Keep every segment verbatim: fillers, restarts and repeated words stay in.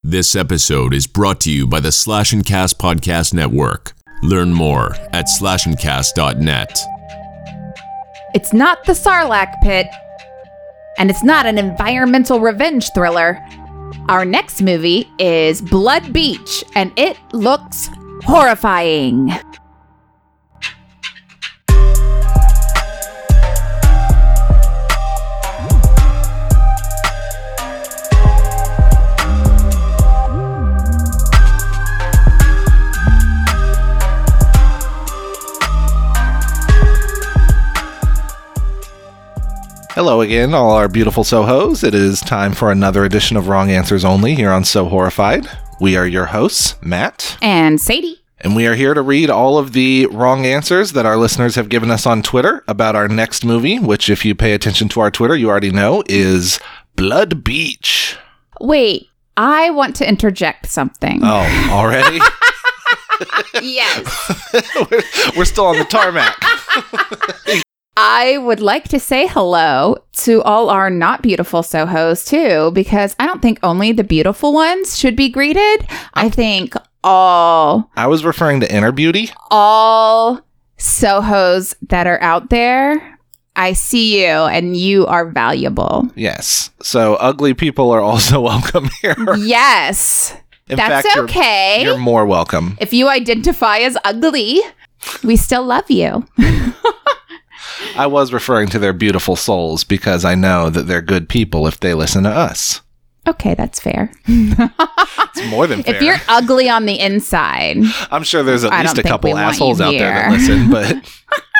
This episode is brought to you by the Slash and Cast Podcast Network. Learn more at slash and cast dot net. It's not the Sarlacc pit, and it's not an environmental revenge thriller. Our next movie is Blood Beach, and it looks horrifying. Hello again, all our beautiful Sohos. It is time for another edition of Wrong Answers Only here on So Horrified. We are your hosts, Matt. And Sadie. And we are here to read all of the wrong answers that our listeners have given us on Twitter about our next movie, which, if you pay attention to our Twitter, you already know, is Blood Beach. Wait, I want to interject something. Oh, already? Yes. we're, we're still on the tarmac. I would like to say hello to all our not beautiful Sohos, too, because I don't think only the beautiful ones should be greeted. I think all... I was referring to inner beauty. All Sohos that are out there, I see you, and you are valuable. Yes. So ugly people are also welcome here. Yes. In That's fact, you're, okay. You're more welcome. If you identify as ugly, we still love you. I was referring to their beautiful souls because I know that they're good people if they listen to us. Okay, that's fair. It's more than fair. If you're ugly on the inside. I'm sure there's at I least a don't think couple we want assholes you out there that here. listen, but...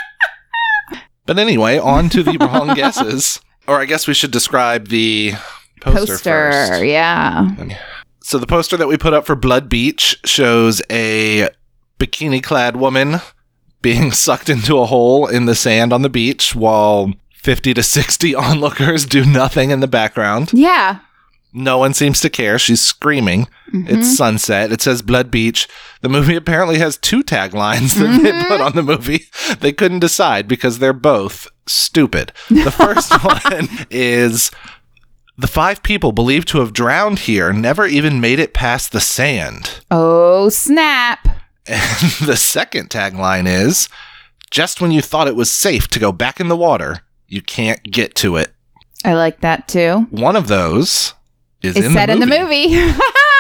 But anyway, on to the wrong guesses. Or I guess we should describe the poster, Poster, first. yeah. So the poster that we put up for Blood Beach shows a bikini-clad woman being sucked into a hole in the sand on the beach while fifty to sixty onlookers do nothing in the background. Yeah. No one seems to care. She's screaming. Mm-hmm. It's sunset. It says Blood Beach. The movie apparently has two taglines that Mm-hmm. they put on the movie. They couldn't decide because they're both stupid. The first one is, the five people believed to have drowned here never even made it past the sand. Oh, snap. And the second tagline is, just when you thought it was safe to go back in the water, you can't get to it. I like that, too. One of those is It's in set the in the movie. movie.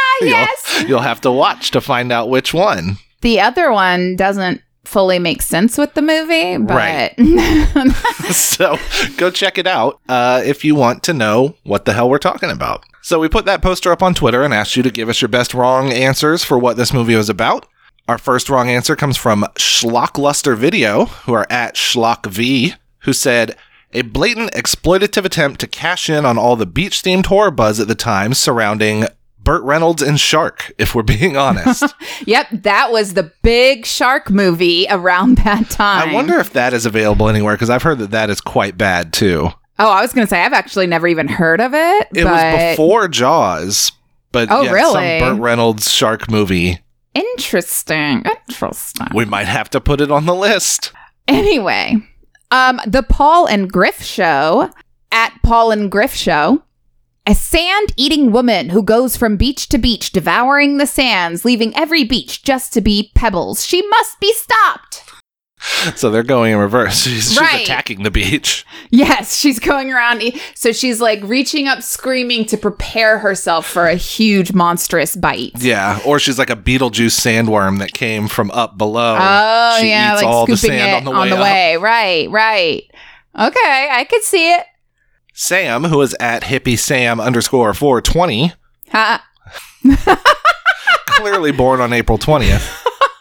Yes. You'll, you'll have to watch to find out which one. The other one doesn't fully make sense with the movie, but... Right. So go check it out uh, if you want to know what the hell we're talking about. So we put that poster up on Twitter and asked you to give us your best wrong answers for what this movie was about. Our first wrong answer comes from Schlockluster Video, who are at SchlockV, who said, a blatant exploitative attempt to cash in on all the beach-themed horror buzz at the time surrounding Burt Reynolds and Shark, if we're being honest. Yep, that was the big shark movie around that time. I wonder if that is available anywhere, because I've heard that that is quite bad, too. Oh, I was going to say, I've actually never even heard of it. It but... was before Jaws, but Oh, yeah, really? some Burt Reynolds shark movie. Interesting. Interesting. We might have to put it on the list. Anyway, um, the Paul and Griff Show, at Paul and Griff Show, a sand-eating woman who goes from beach to beach, devouring the sands, leaving every beach just to be pebbles. She must be stopped. So they're going in reverse. She's, she's Right. attacking the beach. Yes, she's going around. e- So she's like reaching up, screaming to prepare herself for a huge, monstrous bite. Yeah, or she's like a Beetlejuice sandworm that came from up below. Oh, She yeah, eats like all the scooping sand it on the way up. way. Right, right. Okay, I could see it. Sam, who is at hippie Sam underscore four twenty, Ha. clearly born on April twentieth.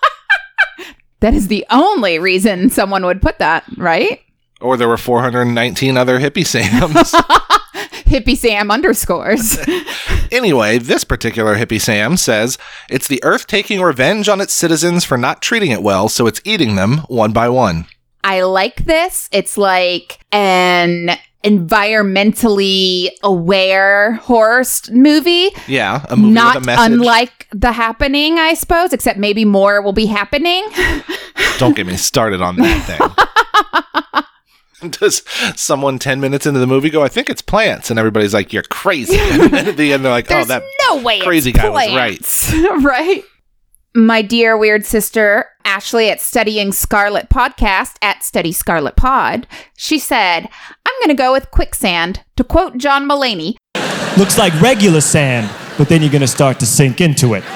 That is the only reason someone would put that, right? Or there were four hundred nineteen other hippie Sams. Hippie Sam underscores. Anyway, this particular hippie Sam says, it's the Earth taking revenge on its citizens for not treating it well, so it's eating them one by one. I like this. It's like an environmentally aware horror st- movie. Yeah, a movie Not with a message. unlike The Happening, I suppose, except maybe more will be happening. Don't get me started on that thing. Does someone ten minutes into the movie go, I think it's plants? And everybody's like, you're crazy. And then at the end, they're like, There's oh, that no way crazy it's guy was plants. right. Right? My dear weird sister, Ashley at Studying Scarlet Podcast at Study Scarlet Pod, she said, I'm going to go with quicksand. To quote John Mulaney, looks like regular sand, but then you're going to start to sink into it.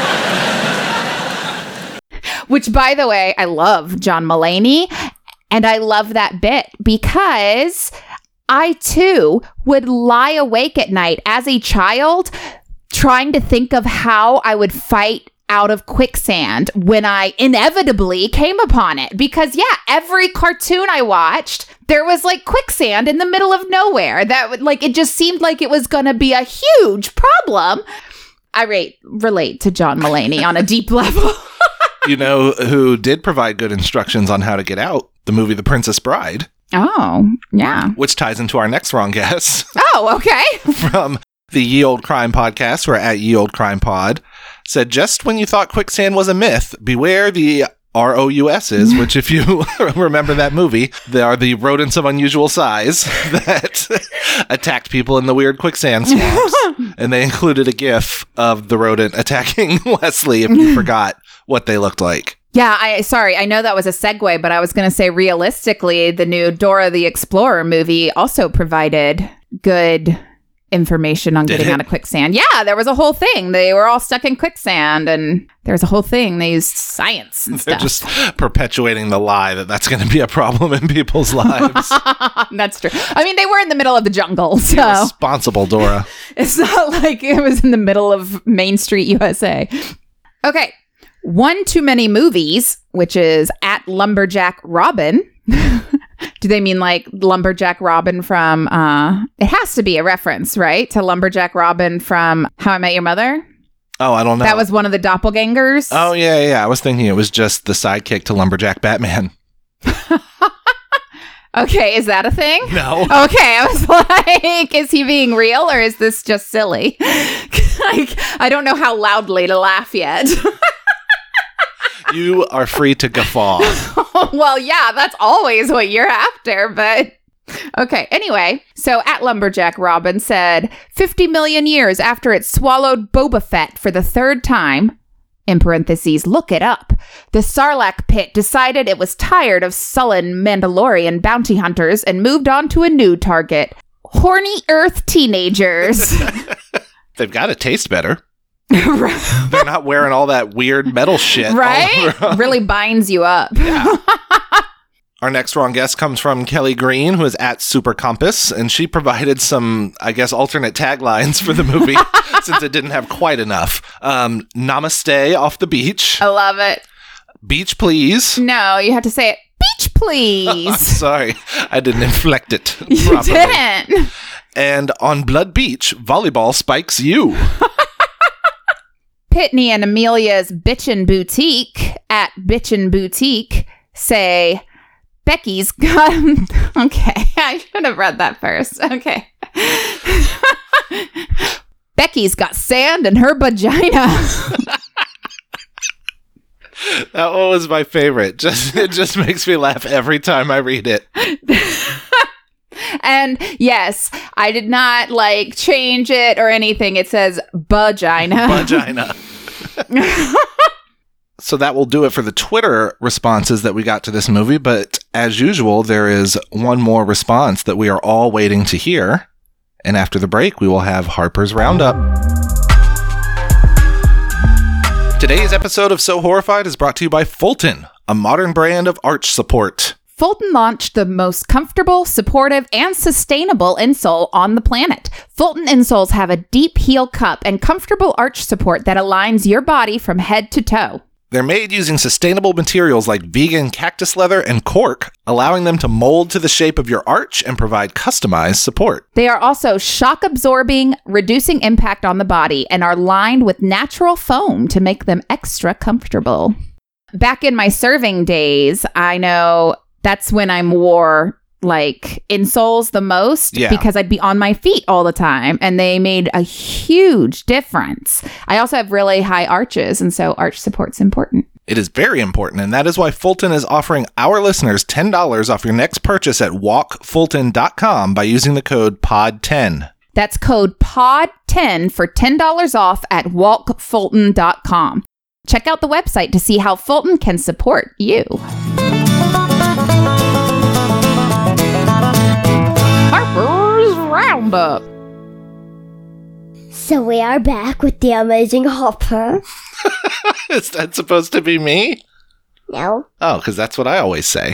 Which, by the way, I love John Mulaney. And I love that bit because I, too, would lie awake at night as a child trying to think of how I would fight out of quicksand when I inevitably came upon it. Because, yeah, every cartoon I watched, there was like quicksand in the middle of nowhere. That would like, it just seemed like it was going to be a huge problem. I rate, relate to John Mulaney on a deep level. You know who did provide good instructions on how to get out? The movie The Princess Bride. Oh, yeah. Which ties into our next wrong guess. Oh, okay. From the Ye Old Crime Podcast, or at Ye Old Crime Pod, said, just when you thought quicksand was a myth, beware the R O U S's, which if you remember that movie, they are the rodents of unusual size that attacked people in the weird quicksand swamps. And they included a gif of the rodent attacking Wesley if you forgot what they looked like. Yeah, I sorry, I know that was a segue, but I was going to say realistically, the new Dora the Explorer movie also provided good information on Did getting it? out of quicksand. Yeah, there was a whole thing. They were all stuck in quicksand, and there was a whole thing. They used science and They're stuff. just perpetuating the lie that that's going to be a problem in people's lives. That's true. I mean, they were in the middle of the jungle, so Responsible, Dora. it's not like it was in the middle of Main Street, U S A. Okay. One Too Many Movies, which is at Lumberjack Robin. Do they mean like Lumberjack Robin from, uh, it has to be a reference, right? To Lumberjack Robin from How I Met Your Mother? Oh, I don't know. That was one of the doppelgangers. Oh, yeah, yeah. I was thinking it was just the sidekick to Lumberjack Batman. Okay, is that a thing? No. Okay, I was like, is he being real or is this just silly? Like, I don't know how loudly to laugh yet. You are free to guffaw. Well, yeah, that's always what you're after, but okay. Anyway, so at Lumberjack Robin said, fifty million years after it swallowed Boba Fett for the third time, in parentheses, look it up, the Sarlacc pit decided it was tired of sullen Mandalorian bounty hunters and moved on to a new target, horny Earth teenagers. They've got to taste better. They're not wearing all that weird metal shit. Right? Really binds you up. Yeah. Our next wrong guess comes from Kelly Green, who is at Super Compass, and she provided some, I guess, alternate taglines for the movie since it didn't have quite enough. Um, Namaste off the beach. I love it. Beach, please. No, you have to say it. Beach, please. Sorry, I didn't inflect it You properly. didn't. And on Blood Beach, volleyball spikes you. Pitney and Amelia's Bitchin' Boutique at Bitchin' Boutique say, Becky's got... Okay, I should have read that first. Okay. Becky's got sand in her vagina. That one was my favorite. Just It just makes me laugh every time I read it. And yes, I did not like change it or anything. It says vagina. Vagina. So that will do it for the Twitter responses that we got to this movie. But as usual, there is one more response that we are all waiting to hear. And after the break, we will have Harper's Roundup. Today's episode of So Horrified is brought to you by Fulton, a modern brand of arch support. Fulton launched the most comfortable, supportive, and sustainable insole on the planet. Fulton insoles have a deep heel cup and comfortable arch support that aligns your body from head to toe. They're made using sustainable materials like vegan cactus leather and cork, allowing them to mold to the shape of your arch and provide customized support. They are also shock absorbing, reducing impact on the body, and are lined with natural foam to make them extra comfortable. Back in my serving days, I know that's when I wore like insoles the most Yeah. because I'd be on my feet all the time, and they made a huge difference. I also have really high arches, and so arch support's important. It is very important, and that is why Fulton is offering our listeners ten dollars off your next purchase at walk fulton dot com by using the code P O D ten. That's code P O D ten for ten dollars off at walk fulton dot com. Check out the website to see how Fulton can support you. Harper's Roundup. So we are back with the amazing Harper. Is that supposed to be me? No. Oh, because that's what I always say.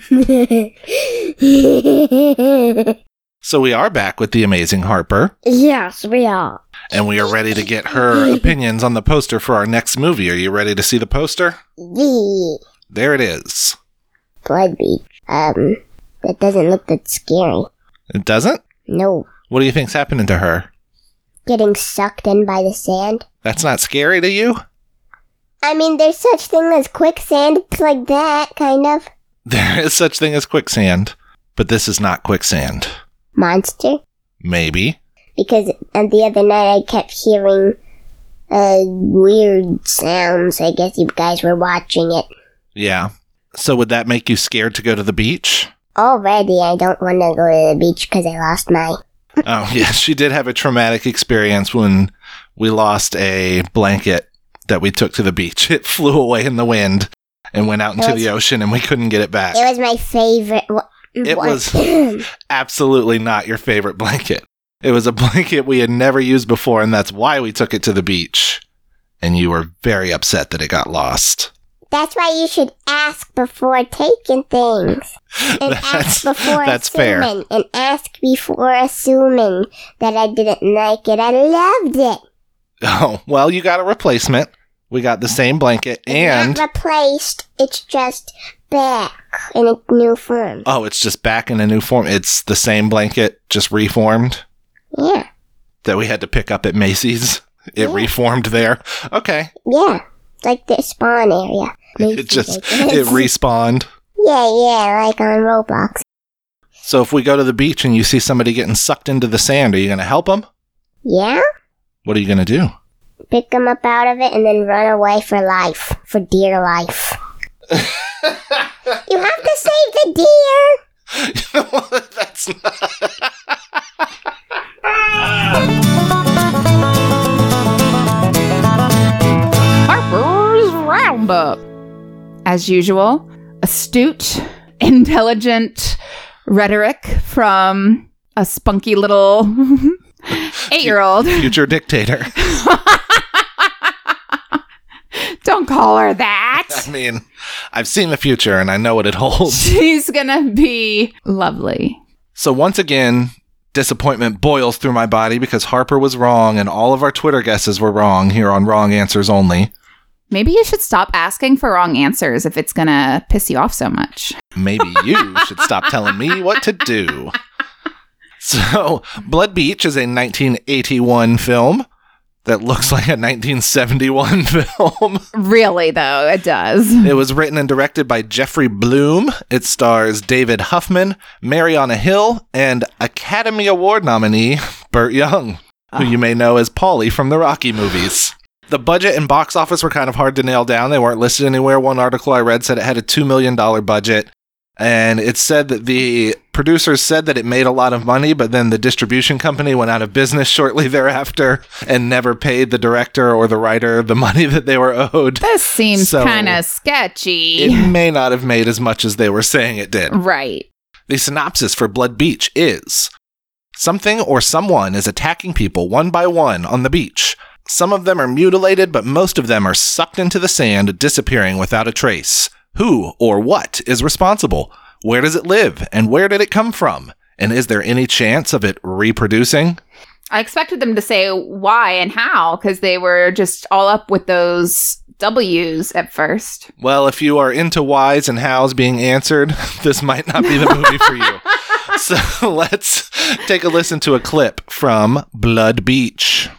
So we are back with the amazing Harper. Yes, we are. And we are ready to get her opinions on the poster for our next movie. Are you ready to see the poster? The There it is. Blood Beach. Um, that doesn't look that scary. It doesn't? No. What do you think's happening to her? Getting sucked in by the sand. That's not scary to you? I mean, there's such thing as quicksand. It's like that, kind of. There is such thing as quicksand, but this is not quicksand. Monster? Maybe. Because uh, the other night I kept hearing uh, weird sounds. I guess you guys were watching it. Yeah. So would that make you scared to go to the beach? Already, I don't want to go to the beach because I lost my... Oh, yeah. She did have a traumatic experience when we lost a blanket that we took to the beach. It flew away in the wind and went out into was, the ocean, and we couldn't get it back. It was my favorite. Wh- It what? was absolutely not your favorite blanket. It was a blanket we had never used before, and that's why we took it to the beach. And you were very upset that it got lost. That's why you should ask before taking things. And That's- ask before that's fair. assuming. And ask before assuming that I didn't like it. I loved it. Oh, well, you got a replacement. We got the same blanket, It's and... not replaced. It's just back in a new form. Oh, it's just back in a new form. It's the same blanket, just reformed, Yeah. that we had to pick up at Macy's. It Yeah. reformed there. Okay. Yeah. Like the spawn area. It just, I guess. it respawned. Yeah, yeah, like on Roblox. So if we go to the beach and you see somebody getting sucked into the sand, are you going to help them? Yeah? What are you going to do? Pick them up out of it and then run away for life. For dear life. You have to save the deer! You know what? That's not... Harper's Roundup. As usual, astute, intelligent rhetoric from a spunky little eight-year-old. Future dictator. Don't call her that. I mean, I've seen the future and I know what it holds. She's gonna be lovely. So once again, disappointment boils through my body because Harper was wrong and all of our Twitter guesses were wrong here on Wrong Answers Only. Maybe you should stop asking for wrong answers if it's gonna piss you off so much. Maybe you should stop telling me what to do. So, Blood Beach is a nineteen eighty-one film that looks like a nineteen seventy-one film. Really, though, it does. It was written and directed by Jeffrey Bloom. It stars David Huffman, Mariana Hill, and Academy Award nominee Burt Young, who you may know as Paulie from the Rocky movies. The budget and box office were kind of hard to nail down. They weren't listed anywhere. One article I read said it had a two million dollars budget. And it said that the producers said that it made a lot of money, but then the distribution company went out of business shortly thereafter and never paid the director or the writer the money that they were owed. This seems So, kind of sketchy. It may not have made as much as they were saying it did. Right. The synopsis for Blood Beach is: something or someone is attacking people one by one on the beach. Some of them are mutilated, but most of them are sucked into the sand, disappearing without a trace. Who or what is responsible? Where does it live? And where did it come from? And is there any chance of it reproducing? I expected them to say why and how, because they were just all up with those W's at first. Well, if you are into whys and hows being answered, this might not be the movie for you. So let's take a listen to a clip from Blood Beach.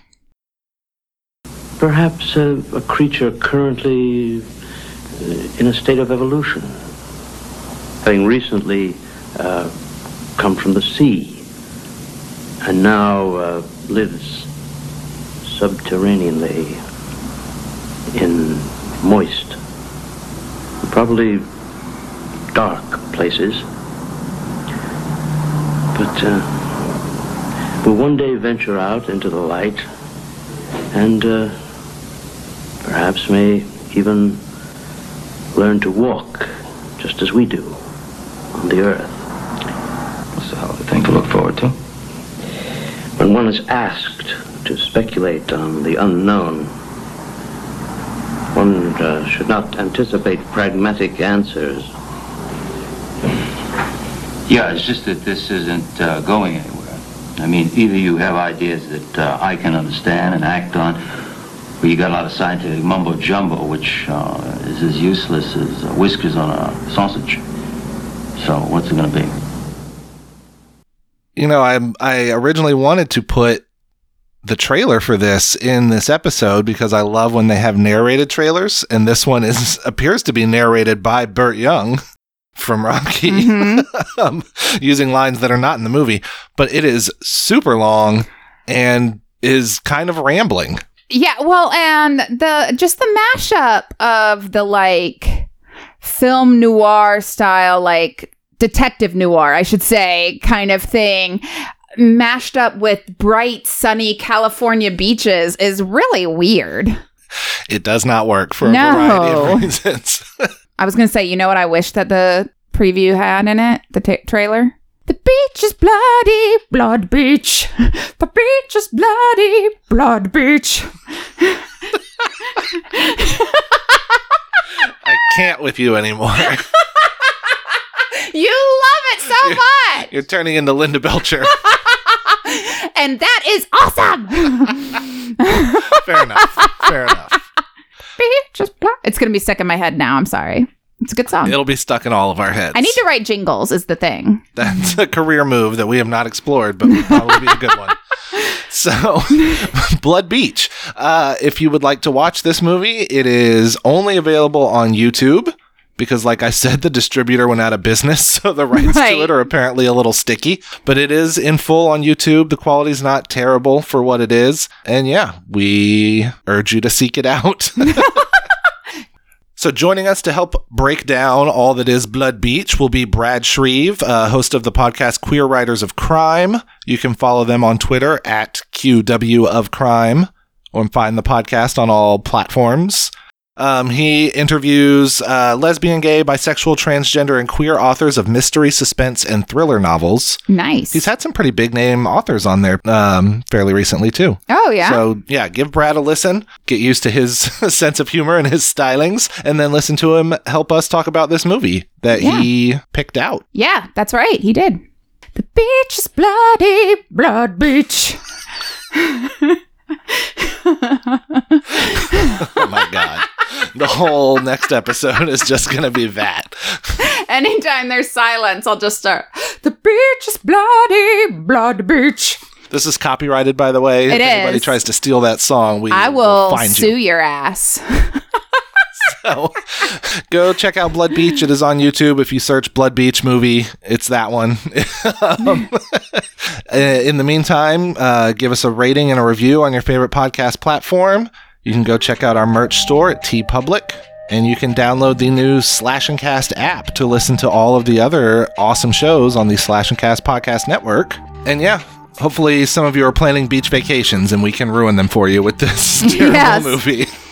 Perhaps a, a creature currently uh, in a state of evolution, having recently uh, come from the sea, and now uh, lives subterraneanly in moist probably dark places. But uh, we'll one day venture out into the light and uh, perhaps may even learn to walk just as we do on the earth. That's a hell of a thing to look forward to. When one is asked to speculate on the unknown, one uh, should not anticipate pragmatic answers. Yeah, it's just that this isn't uh, going anywhere. I mean, either you have ideas that uh, I can understand and act on, or you got a lot of scientific mumbo-jumbo, which uh, is as useless as uh, whiskers on a sausage. So what's it going to be? You know, I I originally wanted to put the trailer for this in this episode because I love when they have narrated trailers, and this one is appears to be narrated by Burt Young from Rocky, mm-hmm. um, using lines that are not in the movie, but it is super long and is kind of rambling. Yeah, well, and the just the mashup of the like film noir style, like detective noir, I should say, kind of thing, mashed up with bright, sunny California beaches is really weird. It does not work for no. a variety of reasons. I was going to say, you know what I wish that the preview had in it? The t- trailer? The beach is bloody, blood beach. The beach is bloody, blood beach. I can't with you anymore. You love it so you're, much. You're turning into Linda Belcher. And that is awesome. Fair enough. Fair enough. Just it's going to be stuck in my head now. I'm sorry. It's a good song. It'll be stuck in all of our heads. I need to write jingles is the thing. That's a career move that we have not explored, but would probably be a good one. So, Blood Beach. Uh, if you would like to watch this movie, it is only available on YouTube because, like I said, the distributor went out of business, so the rights right. to it are apparently a little sticky. But it is in full on YouTube. The quality's not terrible for what it is. And yeah, we urge you to seek it out. So joining us to help break down all that is Blood Beach will be Brad Shreve, uh, host of the podcast Queer Writers of Crime. You can follow them on Twitter at Q W of Crime, or find the podcast on all platforms. Um, he interviews uh, lesbian, gay, bisexual, transgender, and queer authors of mystery, suspense, and thriller novels. Nice. He's had some pretty big name authors on there um, fairly recently, too. Oh, yeah? So, yeah, give Brad a listen, get used to his sense of humor and his stylings, and then listen to him help us talk about this movie that yeah. he picked out. Yeah, that's right. He did. The beach is bloody, blood beach. Oh, my God. The whole next episode is just going to be that. Anytime there's silence, I'll just start. The beach is bloody, blood beach. This is copyrighted, by the way. It if is. anybody tries to steal that song, we I will, will find sue you. your ass. So, go check out Blood Beach. It is on YouTube. If you search Blood Beach movie, it's that one. um, in the meantime, uh, give us a rating and a review on your favorite podcast platform. You can go check out our merch store at TeePublic, and you can download the new Slash and Cast app to listen to all of the other awesome shows on the Slash and Cast podcast network. And yeah, hopefully some of you are planning beach vacations and we can ruin them for you with this terrible yes. movie.